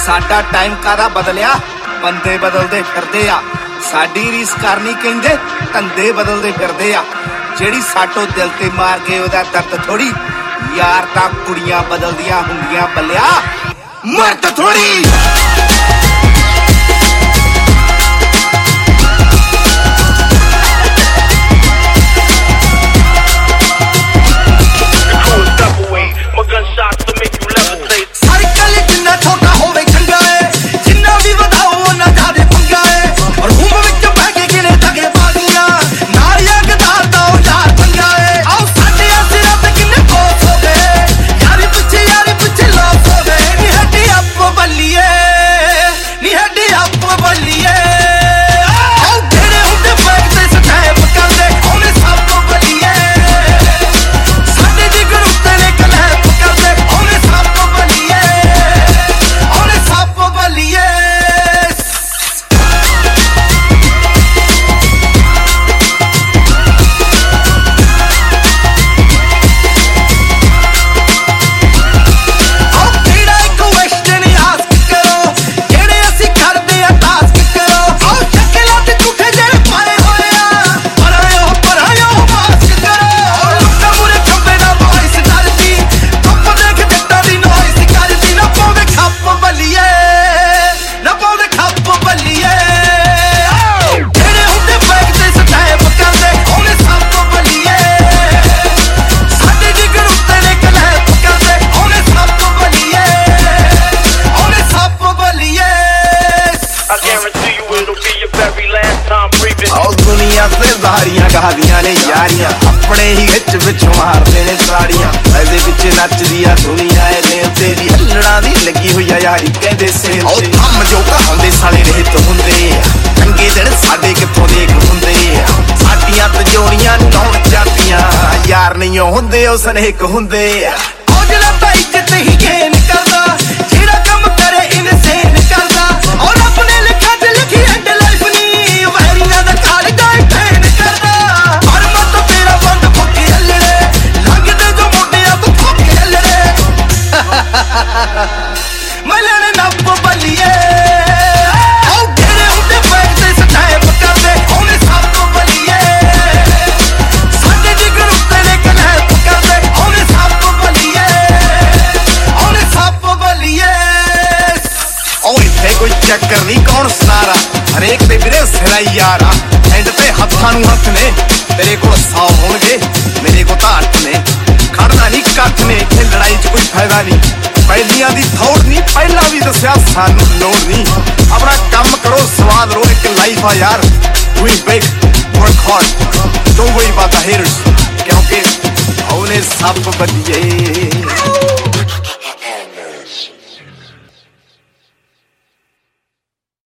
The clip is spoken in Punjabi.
ਸਾਡਾ ਟਾਈਮ ਕਾਹਦਾ ਬਦਲਿਆ, ਬੰਦੇ ਬਦਲਦੇ ਫਿਰਦੇ ਆ। ਸਾਡੀ ਰੀਸ ਕਰਨੀ ਕਹਿੰਦੇ ਧੰਦੇ ਬਦਲਦੇ ਫਿਰਦੇ ਆ। ਜਿਹੜੀ ਸਾਟੋ ਦਿਲ ਤੇ ਮਾਰ ਕੇ ਉਹਦਾ ਦਰਦ ਥੋੜੀ, ਯਾਰ ਤਾਂ ਕੁੜੀਆਂ ਬਦਲਦੀਆਂ ਹੁੰਦੀਆਂ ਬੱਲਿਆ, ਮਰਦ ਥੋੜੀ। ਸਾਰੀਆਂ ਕਹਾਦੀਆਂ ਨੇ ਯਾਰੀਆਂ, ਆਪਣੇ ਹੀ ਵਿੱਚ ਵਿੱਚ ਮਾਰਦੇ ਨੇ ਸਾੜੀਆਂ। ਇਹਦੇ ਵਿੱਚ ਨੱਚਦੀ ਆ ਦੁਨੀਆ ਏ ਦਿਲ ਤੇਰੀ, ਹੱਲੜਾਂ ਦੀ ਲੱਗੀ ਹੋਈ ਆ ਯਾਰੀ ਕਹਿੰਦੇ ਸੇ। ਉਹ ਥੰਮ ਜੋ ਕਹਾਉਂਦੇ ਸਾਲੇ ਰਹਿਤ ਹੁੰਦੇ ਆ, ਚੰਗੇ ਦਿਨ ਸਾਡੇ ਕਿੱਥੋਂ ਦੇਖ ਹੁੰਦੇ ਆ। ਸਾਡੀਆਂ ਤਜੋਰੀਆਂ ਨੂੰ ਲਾਉਣ ਜਾਂਦੀਆਂ ਯਾਰ ਨਹੀਂ ਹੁੰਦੇ, ਉਹ ਸਨੇਕ ਹੁੰਦੇ ਆ। ਉਹ ਜਿਹੜਾ ਤਾਂ ਇੱਜ਼ਤ ਹੀ ਗੇਨ ਕਰਦਾ, ਜਿਹੜਾ ਕੰਮ ਕਰੇ ਇਨਸੇਨ ਕਰਦਾ। ਔਰ ਆਪਣੇ ਲਿਖਾਂ ਚ ਲਿਖੀ ਐਂਡ ਲਾਈਫ ਨੀ ਵੈਰੀਆਂ ਦਾ ਕਾਲ ਗਾਇ ਮੈਂ ਲੈਣੇ ਨੱਪ ਬੱਲੀਏ। ਉਹ ਜਿਹੜੇ ਹੁੰਦੇ ਬੈਠਦੇ ਸਟੈਪ ਕਰਦੇ ਉਹਨੇ ਸੱਪ ਬੱਲੀਏ। ਸਾਡੇ ਜਿਗਰ ਉੱਤੇ ਨੇ ਕਲੈਪ ਕਰਦੇ ਉਹਨੇ ਸੱਪ ਬੱਲੀਏ, ਉਹਨੇ ਸੱਪ ਬੱਲੀਏ। ਉਹ ਇੱਥੇ ਕੋਈ ਚੱਕਰ ਨਹੀਂ ਕੌਣ ਸਾਰਾ, ਹਰੇਕ ਦੇ ਵੀਰੇ ਸਿਰਾ ਯਾਰਾ। ਐਂਡ ਤੇ ਹੱਥਾਂ ਨੂੰ ਹੱਥ ਨੇ, ਤੇਰੇ ਕੋਲ 100 ਹੋਣਗੇ ਮੇਰੇ ਕੋਲ ਤਾਂ 8 ਨੇ। ਖੜਨਾ ਨਹੀਂ ਕੱਖ ਨੇ, ਇਹ ਲੜਾਈ 'ਚ ਕੋਈ ਫਾਇਦਾ ਨਹੀਂ। ਪਹਿਲੀਆਂ ਦੀ ਥੋੜ ਨਹੀਂ, ਪਹਿਲਾਂ ਵੀ ਦੱਸਿਆ ਸਾਨੂੰ ਲੋੜ ਨਹੀਂ। ਆਪਣਾ ਕੰਮ ਕਰੋ, ਸਵਾਦ ਲਓ, ਇੱਕ ਲਾਈਫ ਆ ਯਾਰ। Doing big, work hard, don't worry about the haters, ਕਿਉਂਕਿ ਉਹਨੇ ਸੱਪ ਬੱਲੀਏ।